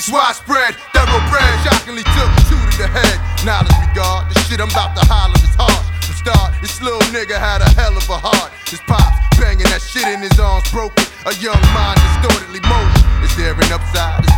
It's widespread, thoroughbred, shockingly took two to the head. Knowledge regard, the shit I'm about to holler is harsh. From start, this little nigga had a hell of a heart. His pops banging that shit in his arms broken. A young mind distortedly molded. Is there an upside?